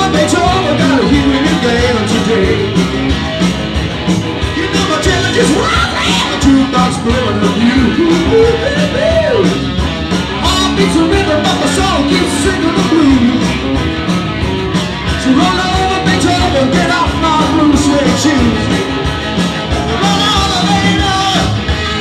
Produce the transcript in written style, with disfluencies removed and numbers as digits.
Beethoven, gotta hear it again today. You know my challenge is wild, the jukebox blowing